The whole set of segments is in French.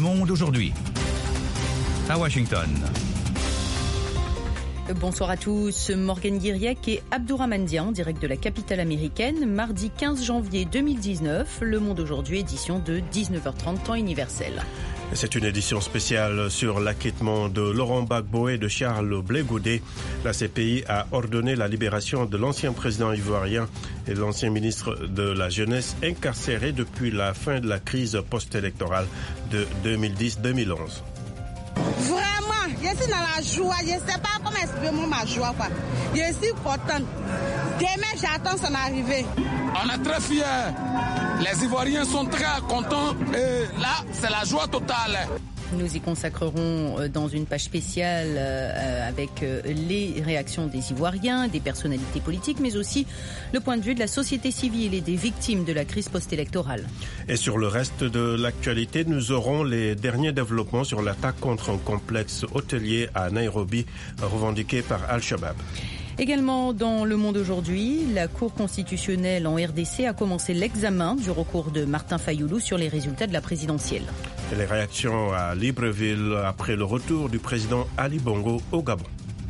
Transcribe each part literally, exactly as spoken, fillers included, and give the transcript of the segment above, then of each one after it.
Monde aujourd'hui. À Washington. Bonsoir à tous, Morgane Guiriec et Abdourahmane Dia en direct de la capitale américaine, mardi quinze janvier deux mille dix-neuf, Le Monde aujourd'hui, édition de dix-neuf heures trente, temps universel. C'est une édition spéciale sur l'acquittement de Laurent Gbagbo et de Charles Blé Goudé. La C P I a ordonné la libération de l'ancien président ivoirien et de l'ancien ministre de la Jeunesse incarcérés depuis la fin de la crise post-électorale de deux mille dix deux mille onze. Vraiment, je suis dans la joie, je ne sais pas comment exprimer ma joie. Quoi. Je suis contente. Demain, j'attends son arrivée. On est très fiers. Les Ivoiriens sont très contents et là, c'est la joie totale. Nous y consacrerons dans une page spéciale avec les réactions des Ivoiriens, des personnalités politiques, mais aussi le point de vue de la société civile et des victimes de la crise post-électorale. Et sur le reste de l'actualité, nous aurons les derniers développements sur l'attaque contre un complexe hôtelier à Nairobi revendiqué par Al-Shabaab. Également dans Le Monde aujourd'hui, la Cour constitutionnelle en R D C a commencé l'examen du recours de Martin Fayulu sur les résultats de la présidentielle. Et les réactions à Libreville après le retour du président Ali Bongo au Gabon.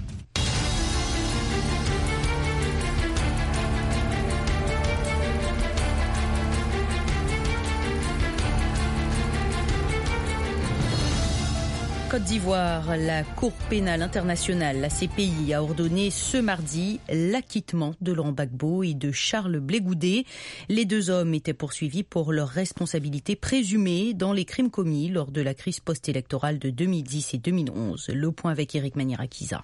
Côte d'Ivoire, la Cour pénale internationale, la C P I, a ordonné ce mardi l'acquittement de Laurent Gbagbo et de Charles Blé Goudé. Les deux hommes étaient poursuivis pour leur responsabilité présumée dans les crimes commis lors de la crise post-électorale de deux mille dix et deux mille onze. Le point avec Eric Manirakiza.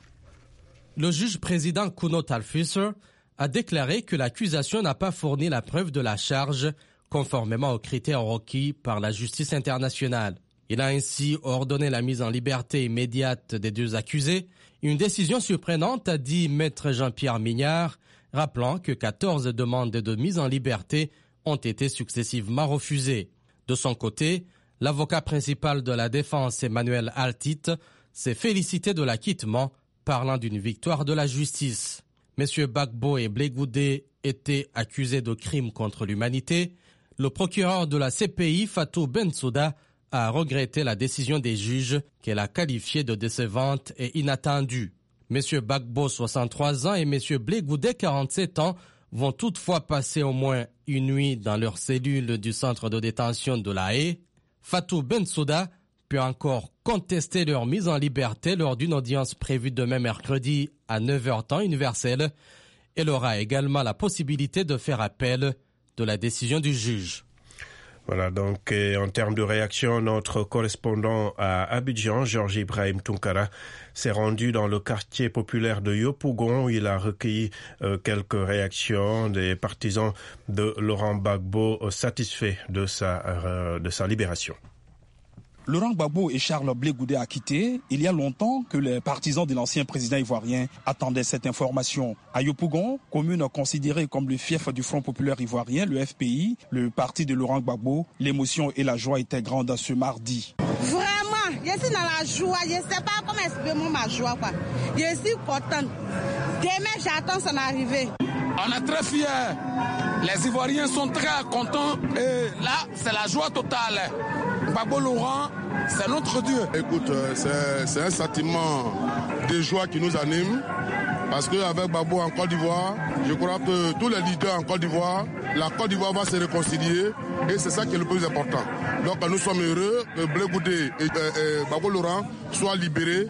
Le juge président Kuno Talfisser a déclaré que l'accusation n'a pas fourni la preuve de la charge conformément aux critères requis par la justice internationale. Il a ainsi ordonné la mise en liberté immédiate des deux accusés, une décision surprenante, a dit maître Jean-Pierre Mignard, rappelant que quatorze demandes de mise en liberté ont été successivement refusées. De son côté, l'avocat principal de la défense, Emmanuel Altit, s'est félicité de l'acquittement, parlant d'une victoire de la justice. Messieurs Gbagbo et Blé Goudé étaient accusés de crimes contre l'humanité. Le procureur de la C P I, Fatou Bensouda, a regretté la décision des juges qu'elle a qualifiée de décevante et inattendue. M. Gbagbo, soixante-trois ans, et M. Blé Goudé, quarante-sept ans, vont toutefois passer au moins une nuit dans leur cellule du centre de détention de La Haye. Fatou Bensouda peut encore contester leur mise en liberté lors d'une audience prévue demain mercredi à neuf heures temps universel. Elle aura également la possibilité de faire appel de la décision du juge. Voilà, donc en termes de réaction, notre correspondant à Abidjan, Georges Ibrahim Tunkara, s'est rendu dans le quartier populaire de Yopougon où il a recueilli euh, quelques réactions des partisans de Laurent Gbagbo euh, satisfaits de sa, euh, de sa libération. Laurent Gbagbo et Charles Blé Goudé acquittés, il y a longtemps que les partisans de l'ancien président ivoirien attendaient cette information. À Yopougon, commune considérée comme le fief du Front populaire ivoirien, le F P I, le parti de Laurent Gbagbo, l'émotion et la joie étaient grandes ce mardi. Vraiment, je suis dans la joie, je ne sais pas comment exprimer ma joie. Quoi. Je suis contente. Demain, j'attends son arrivée. On est très fiers. Les Ivoiriens sont très contents et là, c'est la joie totale. Gbagbo Laurent, c'est notre Dieu. Écoute, c'est, c'est un sentiment de joie qui nous anime. Parce qu'avec Gbagbo en Côte d'Ivoire, je crois que tous les leaders en Côte d'Ivoire, la Côte d'Ivoire va se réconcilier et c'est ça qui est le plus important. Donc nous sommes heureux que Blé Goudé et, et, et Gbagbo Laurent soient libérés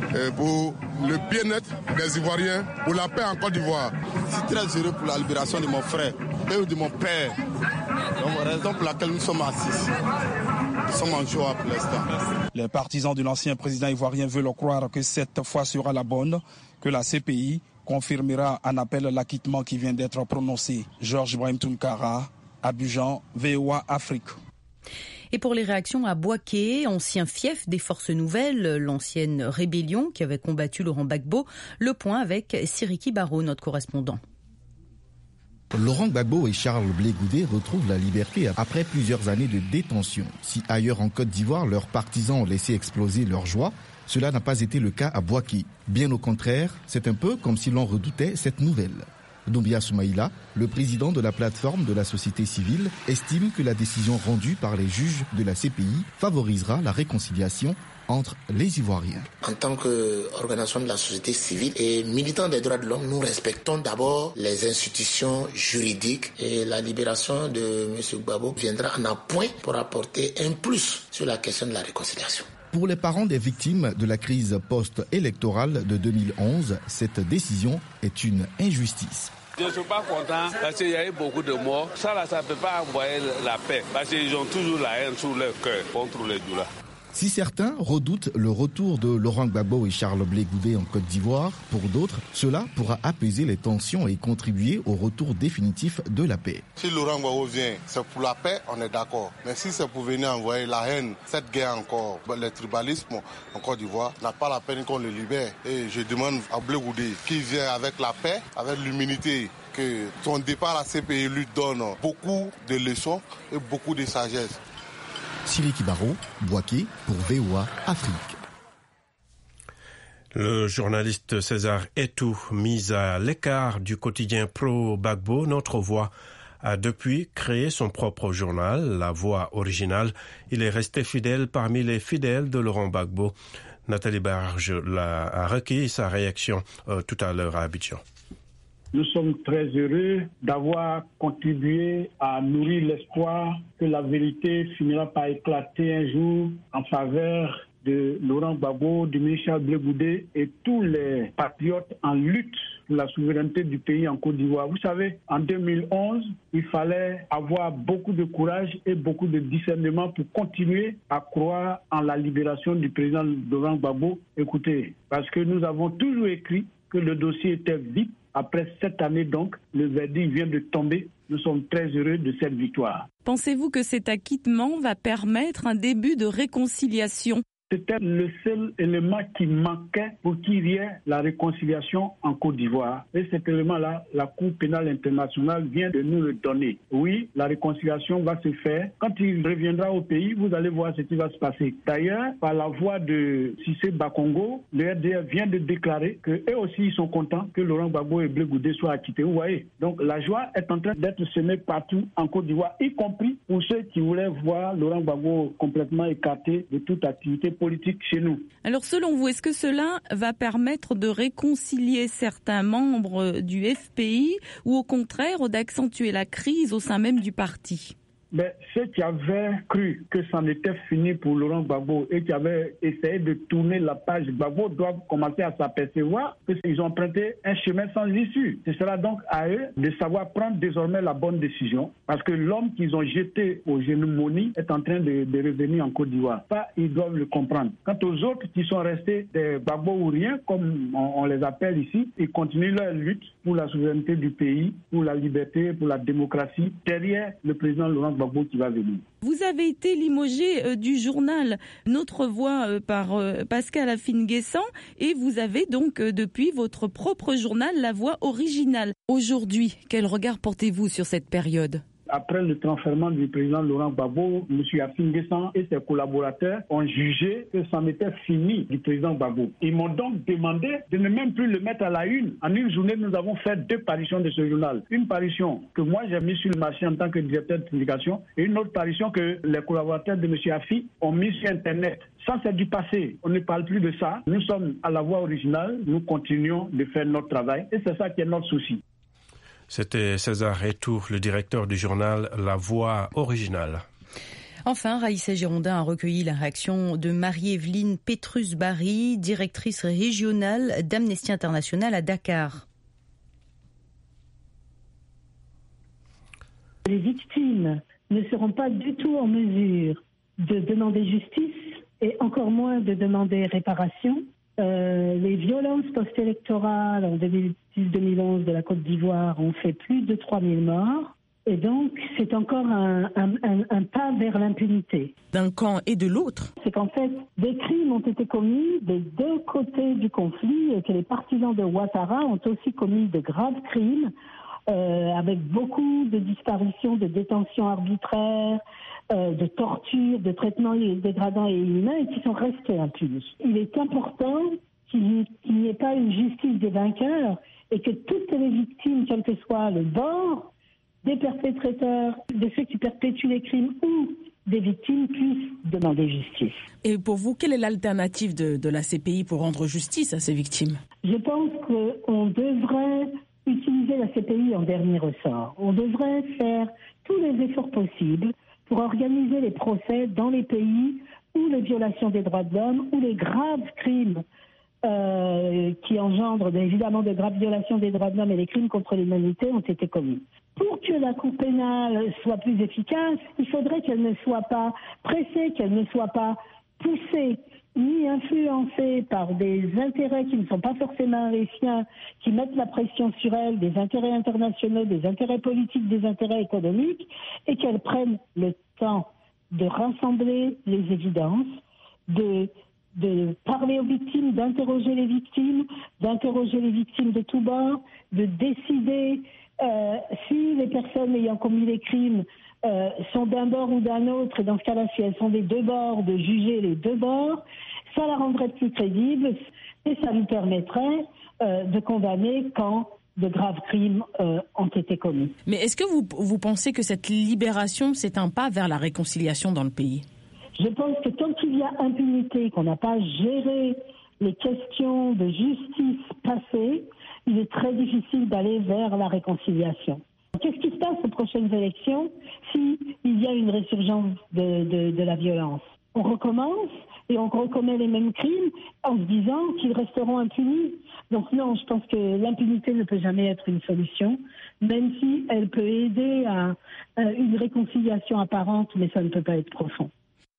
pour le bien-être des Ivoiriens, pour la paix en Côte d'Ivoire. Je suis très heureux pour la libération de mon frère et de mon père. Donc, raison pour laquelle nous sommes assis. Nous sommes en joie pour l'instant. Les partisans de l'ancien président ivoirien veulent croire que cette fois sera la bonne, que la C P I confirmera en appel l'acquittement qui vient d'être prononcé. Georges Ibrahim Tunkara, Abidjan, V O A Afrique. Et pour les réactions à Bouaké, ancien fief des Forces Nouvelles, l'ancienne rébellion qui avait combattu Laurent Gbagbo, le point avec Siriki Baro, notre correspondant. Laurent Gbagbo et Charles Blé Goudé retrouvent la liberté après plusieurs années de détention. Si ailleurs en Côte d'Ivoire, leurs partisans ont laissé exploser leur joie, cela n'a pas été le cas à Bouaké. Bien au contraire, c'est un peu comme si l'on redoutait cette nouvelle. Doumbia Soumaïla, le président de la plateforme de la société civile, estime que la décision rendue par les juges de la C P I favorisera la réconciliation entre les Ivoiriens. En tant qu'organisation de la société civile et militant des droits de l'homme, nous respectons d'abord les institutions juridiques et la libération de M. Gbagbo viendra en appoint pour apporter un plus sur la question de la réconciliation. Pour les parents des victimes de la crise post-électorale de deux mille onze, cette décision est une injustice. Je ne suis pas content parce qu'il y a eu beaucoup de morts. Ça, là, ça ne peut pas envoyer la paix parce qu'ils ont toujours la haine sur leur cœur contre les douleurs. Si certains redoutent le retour de Laurent Gbagbo et Charles Blé Goudé en Côte d'Ivoire, pour d'autres, cela pourra apaiser les tensions et contribuer au retour définitif de la paix. Si Laurent Gbagbo vient, c'est pour la paix, on est d'accord. Mais si c'est pour venir envoyer la haine, cette guerre encore, le tribalisme en Côte d'Ivoire, n'a pas la peine qu'on le libère. Et je demande à Blé Goudé qui vient avec la paix, avec l'humilité, que son départ à la C P I lui donne beaucoup de leçons et beaucoup de sagesse. Siri Kibaro, Bouaké pour V O A Afrique. Le journaliste César Etou, mis à l'écart du quotidien pro-Gbagbo, Notre Voix, a depuis créé son propre journal, La Voix originale. Il est resté fidèle parmi les fidèles de Laurent Gbagbo. Nathalie Barge a recueilli sa réaction euh, tout à l'heure à Abidjan. Nous sommes très heureux d'avoir contribué à nourrir l'espoir que la vérité finira par éclater un jour en faveur de Laurent Gbagbo, de Michel Blé Goudé et tous les patriotes en lutte pour la souveraineté du pays en Côte d'Ivoire. Vous savez, en deux mille onze, il fallait avoir beaucoup de courage et beaucoup de discernement pour continuer à croire en la libération du président Laurent Gbagbo. Écoutez, parce que nous avons toujours écrit que le dossier était vide. Après sept années donc, le verdict vient de tomber. Nous sommes très heureux de cette victoire. Pensez-vous que cet acquittement va permettre un début de réconciliation ? C'était le seul élément qui manquait pour qu'il y ait la réconciliation en Côte d'Ivoire. Et cet élément-là, la Cour pénale internationale vient de nous le donner. Oui, la réconciliation va se faire. Quand il reviendra au pays, vous allez voir ce qui va se passer. D'ailleurs, par la voix de Cissé Bakongo, le R D F vient de déclarer qu'eux aussi ils sont contents que Laurent Gbagbo et Blé Goudé soient acquittés. Vous voyez, donc la joie est en train d'être semée partout en Côte d'Ivoire, y compris pour ceux qui voulaient voir Laurent Gbagbo complètement écarté de toute activité politique chez nous. Alors selon vous, est-ce que cela va permettre de réconcilier certains membres du F P I ou au contraire d'accentuer la crise au sein même du parti ? Mais ceux qui avaient cru que c'en était fini pour Laurent Gbagbo et qui avaient essayé de tourner la page Gbagbo doivent commencer à s'apercevoir qu'ils ont emprunté un chemin sans issue. Ce sera donc à eux de savoir prendre désormais la bonne décision parce que l'homme qu'ils ont jeté aux gémonies est en train de, de revenir en Côte d'Ivoire. Ça, ils doivent le comprendre. Quant aux autres qui sont restés des Gbagbo ou rien, comme on, on les appelle ici, ils continuent leur lutte pour la souveraineté du pays, pour la liberté, pour la démocratie, derrière le président Laurent Gbagbo qui va venir. Vous avez été limogé euh, du journal Notre Voix euh, par euh, Pascal Afine-Guessant et vous avez donc euh, depuis votre propre journal La Voix originale. Aujourd'hui, quel regard portez-vous sur cette période ? Après le transfèrement du président Laurent Gbagbo, M. Afine-Guessant et ses collaborateurs ont jugé que c'en était fini du président Gbagbo. Ils m'ont donc demandé de ne même plus le mettre à la une. En une journée, nous avons fait deux parutions de ce journal. Une parution que moi j'ai mise sur le marché en tant que directeur de publication et une autre parution que les collaborateurs de M. Afi ont mise sur Internet. Ça, c'est du passé. On ne parle plus de ça. Nous sommes à La Voix originale. Nous continuons de faire notre travail et c'est ça qui est notre souci. C'était César Etou, le directeur du journal La Voix originale. Enfin, Raïssa Girondin a recueilli la réaction de Marie-Evelyne Pétrus-Barry, directrice régionale d'Amnesty International à Dakar. Les victimes ne seront pas du tout en mesure de demander justice et encore moins de demander réparation. Euh, les violences post-électorales en deux mille dix deux mille onze de la Côte d'Ivoire ont fait plus de trois mille morts. Et donc, c'est encore un, un, un, un pas vers l'impunité. D'un camp et de l'autre. C'est qu'en fait, des crimes ont été commis des deux côtés du conflit et que les partisans de Ouattara ont aussi commis de graves crimes euh, avec beaucoup de disparitions, de détentions arbitraires, Euh, de torture, de traitements dégradants et inhumains et qui sont restés impunis. Il est important qu'il n'y ait pas une justice des vainqueurs, et que toutes les victimes, quel que soit le bord, des perpétrateurs, de ceux qui perpétuent les crimes ou des victimes puissent demander justice. Et pour vous, quelle est l'alternative de, de la C P I pour rendre justice à ces victimes? Je pense qu'on devrait utiliser la C P I en dernier ressort. On devrait faire tous les efforts possibles pour organiser les procès dans les pays où les violations des droits de l'homme, où les graves crimes euh, qui engendrent évidemment de graves violations des droits de l'homme et les crimes contre l'humanité ont été commis. Pour que la Cour pénale soit plus efficace, il faudrait qu'elle ne soit pas pressée, qu'elle ne soit pas poussée ni influencée par des intérêts qui ne sont pas forcément les siens, qui mettent la pression sur elle, des intérêts internationaux, des intérêts politiques, des intérêts économiques, et qu'elle prenne le temps de rassembler les évidences, de, de parler aux victimes, d'interroger les victimes, d'interroger les victimes de tous bords, de décider euh, si les personnes ayant commis les crimes euh, sont d'un bord ou d'un autre, et dans ce cas-là, si elles sont des deux bords, de juger les deux bords. Ça la rendrait plus crédible et ça lui permettrait euh, de condamner quand de graves crimes euh, ont été commis. Mais est-ce que vous, vous pensez que cette libération, c'est un pas vers la réconciliation dans le pays? Je pense que tant qu'il y a impunité, qu'on n'a pas géré les questions de justice passées, il est très difficile d'aller vers la réconciliation. Qu'est-ce qui se passe aux prochaines élections s'il y a une résurgence de, de, de la violence? On recommence et on recommet les mêmes crimes en se disant qu'ils resteront impunis. Donc non, je pense que l'impunité ne peut jamais être une solution, même si elle peut aider à, à une réconciliation apparente, mais ça ne peut pas être profond.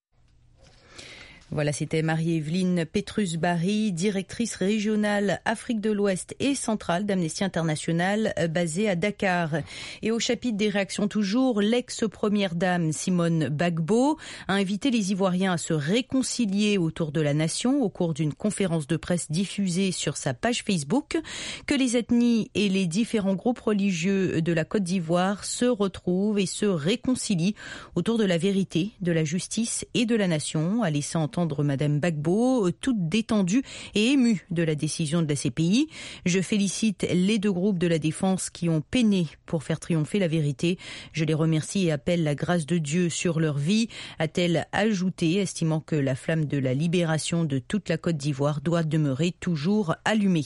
Voilà, c'était Marie-Evelyne Petrus-Barry, directrice régionale Afrique de l'Ouest et centrale d'Amnesty International, basée à Dakar. Et au chapitre des réactions toujours, l'ex-première dame Simone Gbagbo a invité les Ivoiriens à se réconcilier autour de la nation au cours d'une conférence de presse diffusée sur sa page Facebook, que les ethnies et les différents groupes religieux de la Côte d'Ivoire se retrouvent et se réconcilient autour de la vérité, de la justice et de la nation, a laissé entendre Madame Gbagbo, toute détendue et émue de la décision de la C P I. Je félicite les deux groupes de la défense qui ont peiné pour faire triompher la vérité. Je les remercie et appelle la grâce de Dieu sur leur vie, a-t-elle ajouté, estimant que la flamme de la libération de toute la Côte d'Ivoire doit demeurer toujours allumée.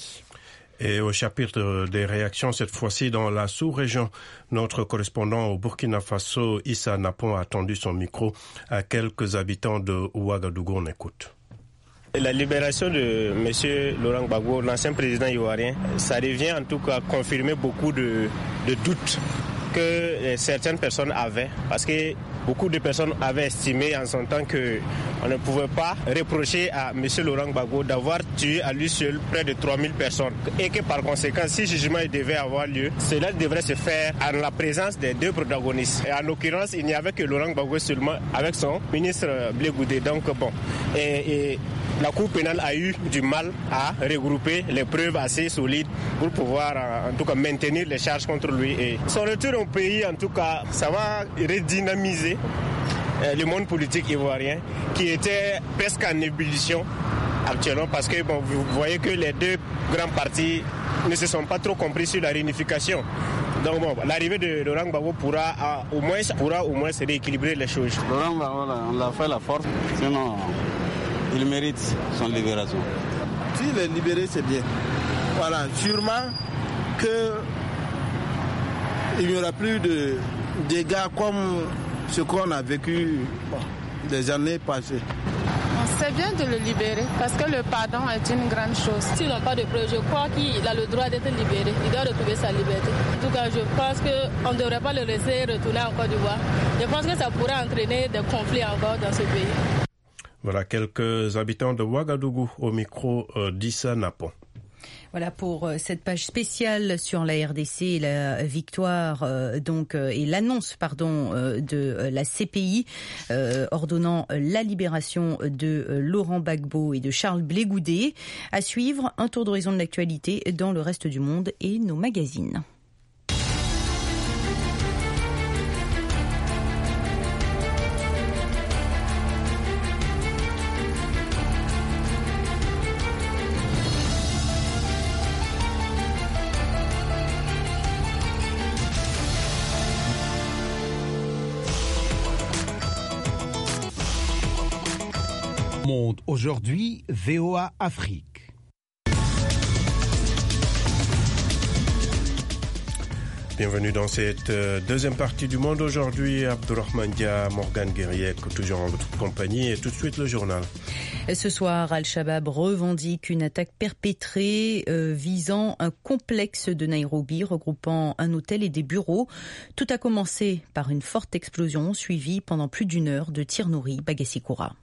Et au chapitre des réactions, cette fois-ci dans la sous-région, notre correspondant au Burkina Faso, Issa Napon, a tendu son micro à quelques habitants de Ouagadougou. On écoute. La libération de M. Laurent Gbagbo, l'ancien président ivoirien, ça revient en tout cas à confirmer beaucoup de, de doutes que certaines personnes avaient, parce que beaucoup de personnes avaient estimé en son temps qu'on ne pouvait pas reprocher à M. Laurent Gbagbo d'avoir tué à lui seul près de trois mille personnes et que par conséquent, si jugement devait avoir lieu, cela devrait se faire en la présence des deux protagonistes. Et en l'occurrence, il n'y avait que Laurent Gbagbo seulement avec son ministre Blé Goudé. Donc bon, et, et la Cour pénale a eu du mal à regrouper les preuves assez solides pour pouvoir en tout cas maintenir les charges contre lui. Et son retour au pays, en tout cas, ça va redynamiser le monde politique ivoirien qui était presque en ébullition actuellement parce que bon, vous voyez que les deux grands partis ne se sont pas trop compris sur la réunification. Donc bon, l'arrivée de Laurent Gbagbo pourra, à, au moins, pourra au moins se rééquilibrer les choses. Laurent Gbagbo, on l'a fait la force, sinon il mérite son libération. S'il est libéré, c'est bien. Voilà, sûrement qu'il n'y aura plus de dégâts comme ce qu'on a vécu bon, des années passées. C'est bien de le libérer parce que le pardon est une grande chose. S'ils n'ont pas de preuves, je crois qu'il a le droit d'être libéré. Il doit retrouver sa liberté. En tout cas, je pense qu'on ne devrait pas le laisser retourner en Côte d'Ivoire. Je pense que ça pourrait entraîner des conflits encore dans ce pays. Voilà quelques habitants de Ouagadougou au micro euh, d'Issa Napon. Voilà pour cette page spéciale sur la R D C et la victoire euh, donc euh, et l'annonce pardon euh, de euh, la C P I euh, ordonnant la libération de euh, Laurent Gbagbo et de Charles Blé Goudé. À suivre, un tour d'horizon de l'actualité dans le reste du monde et nos magazines. Monde aujourd'hui, V O A Afrique. Bienvenue dans cette deuxième partie du Monde aujourd'hui. Abdourahmane Dia, Morgane Guerrier, toujours en votre compagnie. Et tout de suite, le journal. Ce soir, Al-Shabaab revendique une attaque perpétrée euh, visant un complexe de Nairobi regroupant un hôtel et des bureaux. Tout a commencé par une forte explosion suivie pendant plus d'une heure de tirs nourris. Bagassi-Koura.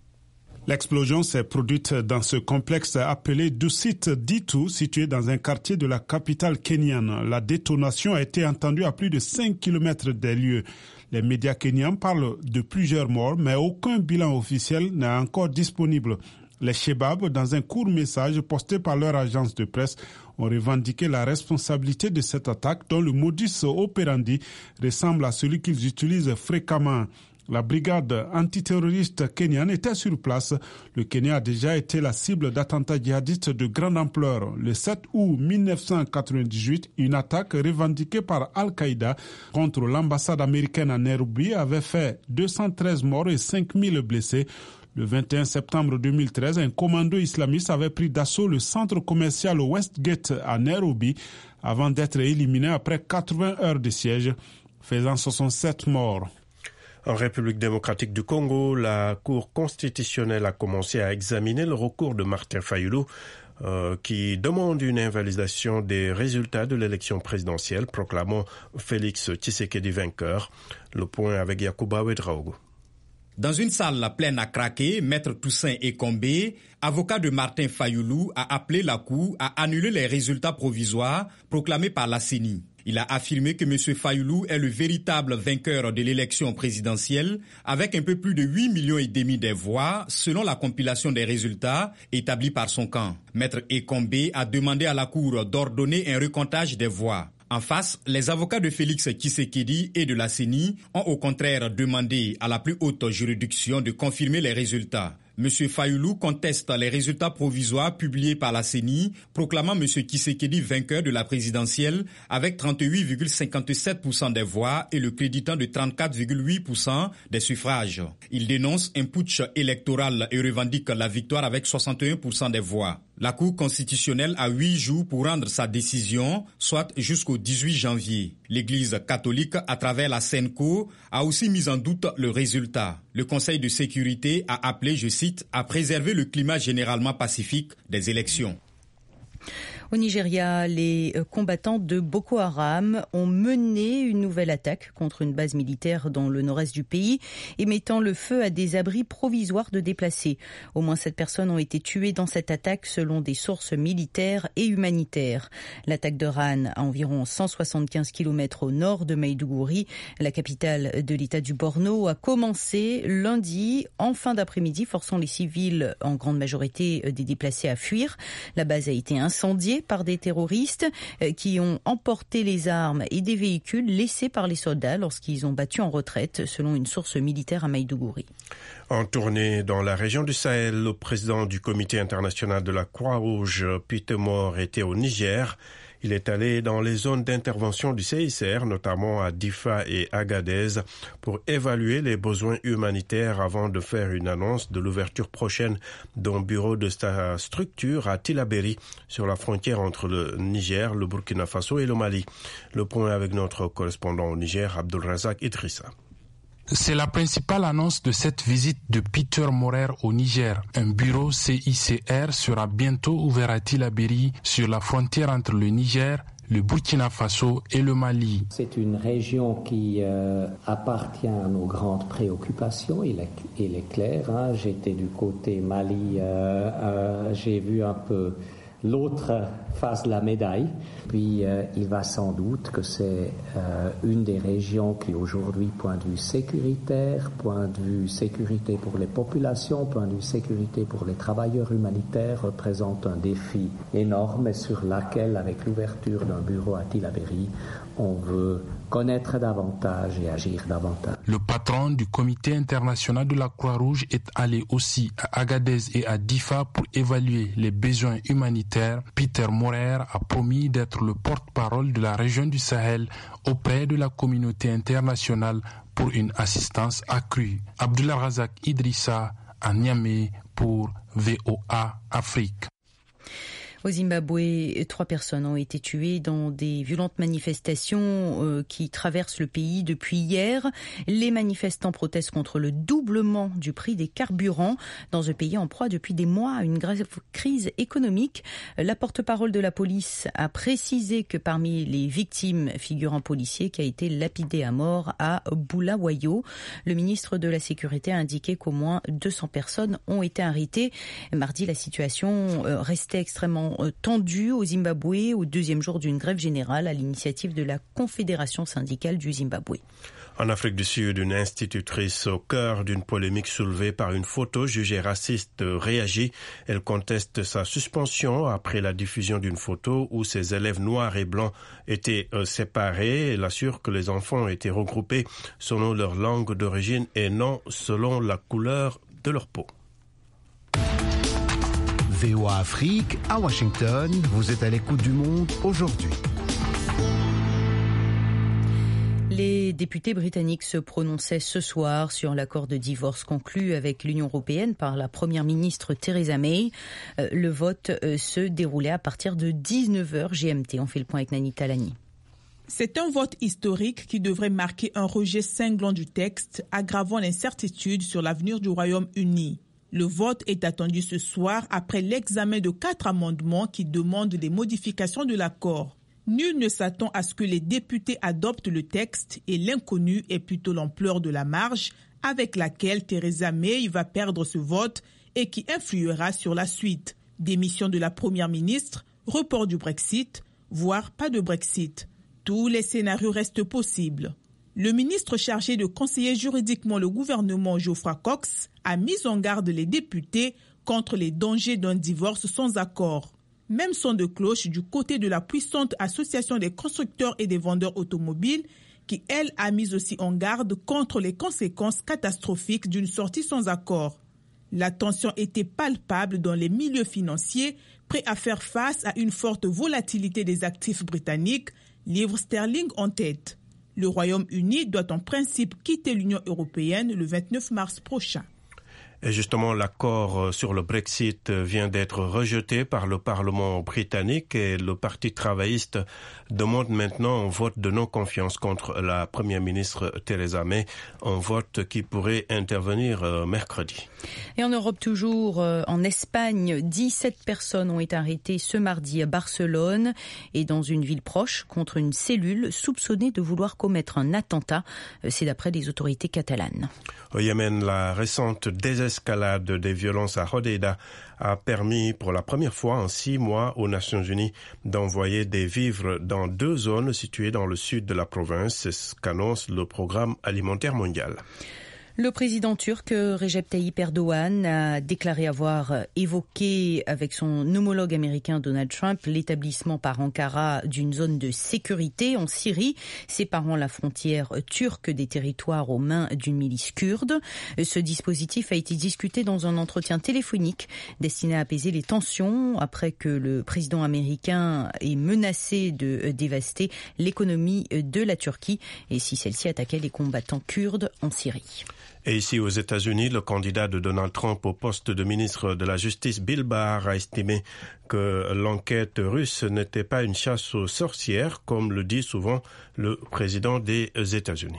L'explosion s'est produite dans ce complexe appelé Dusit Ditu, situé dans un quartier de la capitale kenyane. La détonation a été entendue à plus de cinq kilomètres des lieux. Les médias kenyans parlent de plusieurs morts, mais aucun bilan officiel n'est encore disponible. Les Shebab, dans un court message posté par leur agence de presse, ont revendiqué la responsabilité de cette attaque dont le modus operandi ressemble à celui qu'ils utilisent fréquemment. La brigade antiterroriste kenyane était sur place. Le Kenya a déjà été la cible d'attentats djihadistes de grande ampleur. Le sept août mille neuf cent quatre-vingt-dix-huit, une attaque revendiquée par Al-Qaïda contre l'ambassade américaine à Nairobi avait fait deux cent treize morts et cinq mille blessés. Le vingt et un septembre deux mille treize, un commando islamiste avait pris d'assaut le centre commercial Westgate à Nairobi avant d'être éliminé après quatre-vingts heures de siège, faisant soixante-sept morts. En République démocratique du Congo, la Cour constitutionnelle a commencé à examiner le recours de Martin Fayulu euh, qui demande une invalidation des résultats de l'élection présidentielle, proclamant Félix Tshisekedi vainqueur. Le point avec Yacouba Ouedraogo. Dans une salle pleine à craquer, Maître Toussaint Ekombe, avocat de Martin Fayulu, a appelé la Cour à annuler les résultats provisoires proclamés par la C E N I. Il a affirmé que M. Fayulu est le véritable vainqueur de l'élection présidentielle avec un peu plus de huit millions et demi de voix selon la compilation des résultats établis par son camp. Maître Ekombe a demandé à la Cour d'ordonner un recomptage des voix. En face, les avocats de Félix Tshisekedi et de la C E N I ont au contraire demandé à la plus haute juridiction de confirmer les résultats. M. Fayulu conteste les résultats provisoires publiés par la C E N I, proclamant M. Tshisekedi vainqueur de la présidentielle avec trente-huit virgule cinquante-sept pour cent des voix et le créditant de trente-quatre virgule huit pour cent des suffrages. Il dénonce un putsch électoral et revendique la victoire avec soixante et un pour cent des voix. La Cour constitutionnelle a huit jours pour rendre sa décision, soit jusqu'au dix-huit janvier. L'Église catholique, à travers la Senco, a aussi mis en doute le résultat. Le Conseil de sécurité a appelé, je cite, à préserver le climat généralement pacifique des élections. Au Nigeria, les combattants de Boko Haram ont mené une nouvelle attaque contre une base militaire dans le nord-est du pays et mettant le feu à des abris provisoires de déplacés. Au moins sept personnes ont été tuées dans cette attaque selon des sources militaires et humanitaires. L'attaque de Ran, à environ cent soixante-quinze kilomètres au nord de Maiduguri, la capitale de l'État du Borno, a commencé lundi en fin d'après-midi, forçant les civils, en grande majorité des déplacés, à fuir. La base a été incendiée par des terroristes qui ont emporté les armes et des véhicules laissés par les soldats lorsqu'ils ont battu en retraite, selon une source militaire à Maiduguri. En tournée dans la région du Sahel, le président du comité international de la Croix-Rouge, Peter Moore, était au Niger. Il est allé dans les zones d'intervention du C I C R, notamment à Difa et Agadez, pour évaluer les besoins humanitaires avant de faire une annonce de l'ouverture prochaine d'un bureau de sa structure à Tillabéri, sur la frontière entre le Niger, le Burkina Faso et le Mali. Le point avec notre correspondant au Niger, Abdulrazak Idrissa. C'est la principale annonce de cette visite de Peter Morer au Niger. Un bureau C I C R sera bientôt ouvert à Tillabéri, sur la frontière entre le Niger, le Burkina Faso et le Mali. C'est une région qui euh, appartient à nos grandes préoccupations, il est, il est clair. Hein. J'étais du côté Mali, euh, euh, j'ai vu un peu l'autre face de la médaille. Puis euh, il va sans doute que c'est euh, une des régions qui aujourd'hui, point de vue sécuritaire, point de vue sécurité pour les populations, point de vue sécurité pour les travailleurs humanitaires, représente un défi énorme et sur laquelle, avec l'ouverture d'un bureau à Tillabéri, on veut connaître davantage et agir davantage. Le patron du comité international de la Croix-Rouge est allé aussi à Agadez et à Difa pour évaluer les besoins humanitaires. Peter Morer a promis d'être le porte-parole de la région du Sahel auprès de la communauté internationale pour une assistance accrue. Abdullah Razak Idrissa à Niamey pour pour V O A Afrique. Au Zimbabwe, trois personnes ont été tuées dans des violentes manifestations euh, qui traversent le pays depuis hier. Les manifestants protestent contre le doublement du prix des carburants dans un pays en proie depuis des mois à une grave crise économique. La porte-parole de la police a précisé que parmi les victimes figure un policier qui a été lapidé à mort à Bulawayo. Le ministre de la Sécurité a indiqué qu'au moins deux cents personnes ont été arrêtées. Mardi, la situation restait extrêmement tendue au Zimbabwe au deuxième jour d'une grève générale à l'initiative de la Confédération syndicale du Zimbabwe. En Afrique du Sud, une institutrice au cœur d'une polémique soulevée par une photo jugée raciste réagit. Elle conteste sa suspension après la diffusion d'une photo où ses élèves noirs et blancs étaient séparés. Elle assure que les enfants ont été regroupés selon leur langue d'origine et non selon la couleur de leur peau. V O A Afrique, à Washington, vous êtes à l'écoute du monde aujourd'hui. Les députés britanniques se prononçaient ce soir sur l'accord de divorce conclu avec l'Union européenne par la première ministre Theresa May. Le vote se déroulait à partir de dix-neuf heures G M T. On fait le point avec Nani Talani. C'est un vote historique qui devrait marquer un rejet cinglant du texte, aggravant l'incertitude sur l'avenir du Royaume-Uni. Le vote est attendu ce soir après l'examen de quatre amendements qui demandent des modifications de l'accord. Nul ne s'attend à ce que les députés adoptent le texte et l'inconnu est plutôt l'ampleur de la marge avec laquelle Theresa May va perdre ce vote et qui influera sur la suite. Démission de la première ministre, report du Brexit, voire pas de Brexit. Tous les scénarios restent possibles. Le ministre chargé de conseiller juridiquement le gouvernement, Geoffrey Cox, a mis en garde les députés contre les dangers d'un divorce sans accord. Même son de cloche du côté de la puissante association des constructeurs et des vendeurs automobiles qui, elle, a mis aussi en garde contre les conséquences catastrophiques d'une sortie sans accord. La tension était palpable dans les milieux financiers, prêts à faire face à une forte volatilité des actifs britanniques, livre sterling en tête. Le Royaume-Uni doit en principe quitter l'Union européenne le vingt-neuf mars prochain. Et justement, l'accord sur le Brexit vient d'être rejeté par le Parlement britannique et le Parti travailliste demande maintenant un vote de non-confiance contre la Première ministre Theresa May, un vote qui pourrait intervenir mercredi. Et en Europe toujours, en Espagne, dix-sept personnes ont été arrêtées ce mardi à Barcelone et dans une ville proche contre une cellule soupçonnée de vouloir commettre un attentat. C'est d'après les autorités catalanes. Au Yémen, la récente désescalade des violences à Hodeïda a permis pour la première fois en six mois aux Nations Unies d'envoyer des vivres dans deux zones situées dans le sud de la province, c'est ce qu'annonce le Programme alimentaire mondial. Le président turc Recep Tayyip Erdogan a déclaré avoir évoqué avec son homologue américain Donald Trump l'établissement par Ankara d'une zone de sécurité en Syrie, séparant la frontière turque des territoires aux mains d'une milice kurde. Ce dispositif a été discuté dans un entretien téléphonique destiné à apaiser les tensions après que le président américain ait menacé de dévaster l'économie de la Turquie et si celle-ci attaquait les combattants kurdes en Syrie. Et ici aux États-Unis, le candidat de Donald Trump au poste de ministre de la Justice, Bill Barr, a estimé que l'enquête russe n'était pas une chasse aux sorcières, comme le dit souvent le président des États-Unis.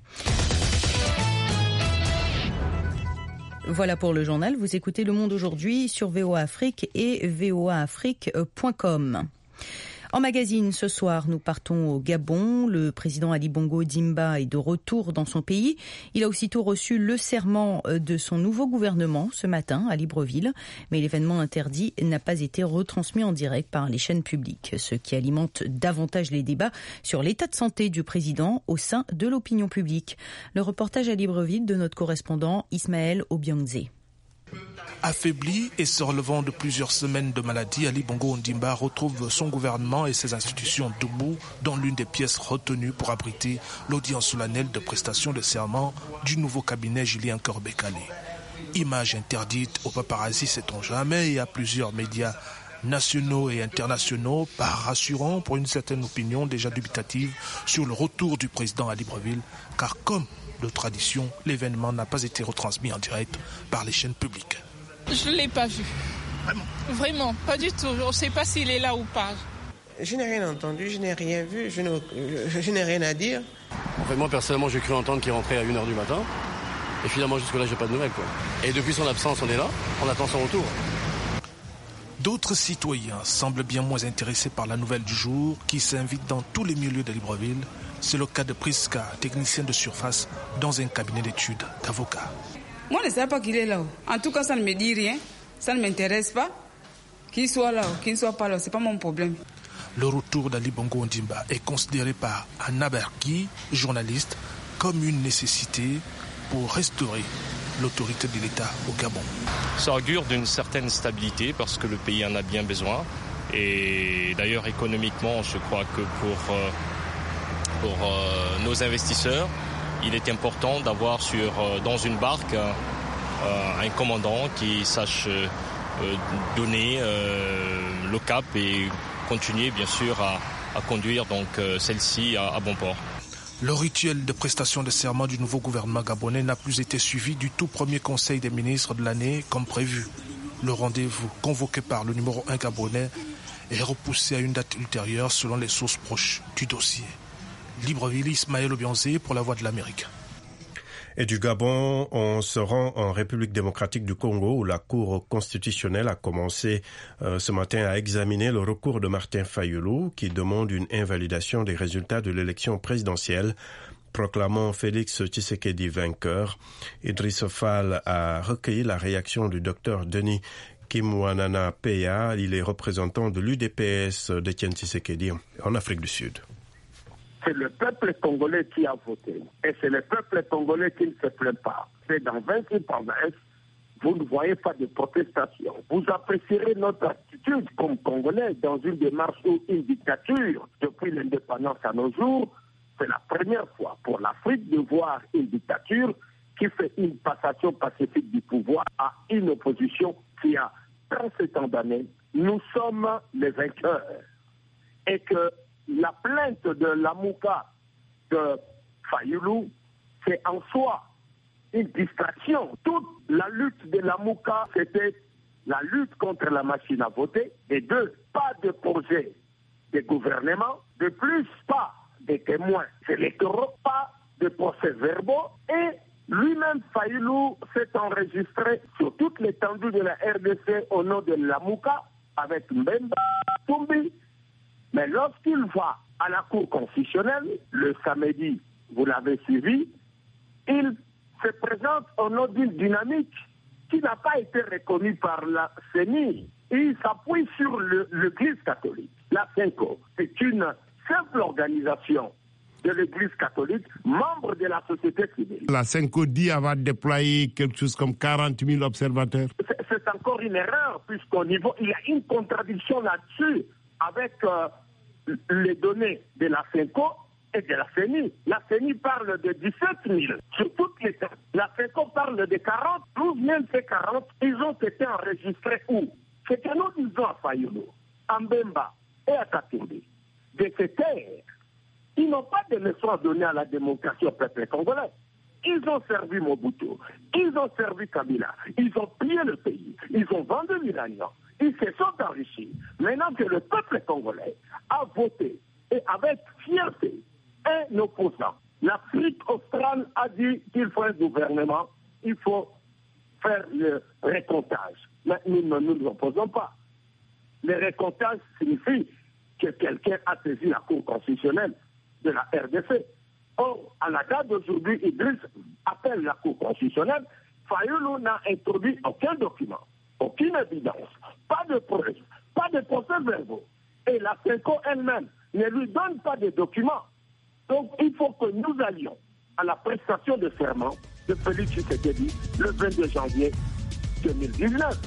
Voilà pour le journal. Vous écoutez Le Monde aujourd'hui sur V O A Afrique et v o a afrique point com. En magazine, ce soir, nous partons au Gabon. Le président Ali Bongo Ondimba est de retour dans son pays. Il a aussitôt reçu le serment de son nouveau gouvernement ce matin à Libreville. Mais l'événement interdit n'a pas été retransmis en direct par les chaînes publiques, ce qui alimente davantage les débats sur l'état de santé du président au sein de l'opinion publique. Le reportage à Libreville de notre correspondant Ismaël Obiangze. Affaibli et se relevant de plusieurs semaines de maladie, Ali Bongo Ondimba retrouve son gouvernement et ses institutions debout dans l'une des pièces retenues pour abriter l'audience solennelle de prestation de serment du nouveau cabinet Julien Courbet-Kalé. Image interdite aux paparazzi, sait-on jamais, et à plusieurs médias nationaux et internationaux, pas rassurant pour une certaine opinion déjà dubitative sur le retour du président à Libreville, car comme de tradition, l'événement n'a pas été retransmis en direct par les chaînes publiques. Je ne l'ai pas vu. Vraiment Vraiment, pas du tout. Je ne sais pas s'il est là ou pas. Je n'ai rien entendu, je n'ai rien vu, je n'ai, je n'ai rien à dire. En fait, moi, personnellement, j'ai cru entendre qu'il rentrait à une heure du matin. Et finalement, jusque-là, j'ai pas de nouvelles, quoi. Et depuis son absence, on est là, on attend son retour. D'autres citoyens semblent bien moins intéressés par la nouvelle du jour qui s'invite dans tous les milieux de Libreville. C'est le cas de Priska, technicien de surface dans un cabinet d'études d'avocat. Moi, je ne sais pas qu'il est là. En tout cas, ça ne me dit rien. Ça ne m'intéresse pas. Qu'il soit là ou qu'il ne soit pas là, ce n'est pas mon problème. Le retour d'Ali Bongo Ondimba est considéré par Anna Berki, journaliste, comme une nécessité pour restaurer l'autorité de l'État au Gabon. Ça augure d'une certaine stabilité parce que le pays en a bien besoin. Et d'ailleurs, économiquement, je crois que pour, euh, pour euh, nos investisseurs, il est important d'avoir sur, euh, dans une barque euh, un commandant qui sache euh, donner euh, le cap et continuer bien sûr à, à conduire donc, euh, celle-ci à, à bon port. Le rituel de prestation de serment du nouveau gouvernement gabonais n'a plus été suivi du tout premier conseil des ministres de l'année comme prévu. Le rendez-vous convoqué par le numéro un gabonais est repoussé à une date ultérieure selon les sources proches du dossier. Libreville, Ismaël Obianzé pour la Voix de l'Amérique. Et du Gabon, on se rend en République démocratique du Congo où la Cour constitutionnelle a commencé euh, ce matin à examiner le recours de Martin Fayulu qui demande une invalidation des résultats de l'élection présidentielle proclamant Félix Tshisekedi vainqueur. Idriss Fall a recueilli la réaction du docteur Denis Kimwanana Peya, il est représentant de l'U D P S d'Étienne Tshisekedi en Afrique du Sud. C'est le peuple congolais qui a voté. Et c'est le peuple congolais qui ne se plaint pas. C'est dans vingt-six provinces, vous ne voyez pas de protestation. Vous apprécierez notre attitude comme Congolais dans une démarche ou une dictature. Depuis l'indépendance à nos jours, c'est la première fois pour l'Afrique de voir une dictature qui fait une passation pacifique du pouvoir à une opposition qui a trente-sept ans d'années. Nous sommes les vainqueurs. Et que la plainte de Lamouka de Fayulu, c'est en soi une distraction. Toute la lutte de Lamouka, c'était la lutte contre la machine à voter. Et deux, pas de projet de gouvernement. De plus, pas de témoins électoraux, pas de procès-verbaux. Et lui-même, Fayulu, s'est enregistré sur toute l'étendue de la R D C au nom de Lamouka avec Mbemba Tumbi. Mais lorsqu'il va à la Cour constitutionnelle, le samedi, vous l'avez suivi, il se présente au nom d'une dynamique qui n'a pas été reconnue par la C E N I. Il s'appuie sur le, l'Église catholique. La CENCO, c'est une simple organisation de l'Église catholique, membre de la société civile. La CENCO dit avoir déployé quelque chose comme quarante mille observateurs. C'est, c'est encore une erreur, puisqu'au niveau, il y a une contradiction là-dessus avec euh, les données de la CENCO et de la C E N I. La C E N I parle de dix-sept mille sur toutes les terres. La CENCO parle de quarante. douze mille ces quarante, ils ont été enregistrés où? C'est que nous disons à Fayulu, à Mbemba et à Katumbi, de ces terres, ils n'ont pas de leçons à donner à la démocratie au peuple congolais. Ils ont servi Mobutu, ils ont servi Kabila, ils ont pillé le pays, ils ont vendu l'uranium, ils se sont enrichis. Maintenant que le peuple congolais a voté, et avec fierté, un opposant, l'Afrique australe a dit qu'il faut un gouvernement, il faut faire le récomptage. Mais nous ne nous, nous opposons pas. Le récomptage signifie que quelqu'un a saisi la Cour constitutionnelle de la R D C. Or, à la date d'aujourd'hui, Idriss appelle la Cour constitutionnelle. Fayulu n'a introduit aucun document, aucune évidence, pas de preuve, pas de procès-verbaux. Et la CENCO elle-même ne lui donne pas de documents. Donc, il faut que nous allions à la prestation de serment de Félix Tshisekedi le vingt-deux janvier deux mille dix-neuf.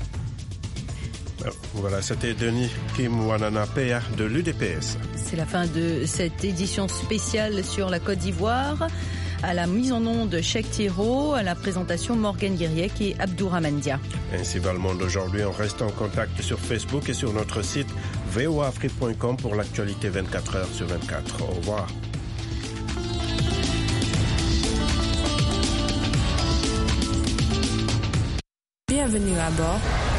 Voilà, c'était Denis Kimwanana Peya de l'U D P S. C'est la fin de cette édition spéciale sur la Côte d'Ivoire. À la mise en onde Cheikh Thiro, à la présentation Morgane Guiriec et Abdourahmane Dia. Ainsi va le monde aujourd'hui. On reste en contact sur Facebook et sur notre site v o a afrique point com pour l'actualité vingt-quatre heures sur vingt-quatre. Au revoir. Bienvenue. venus à bord.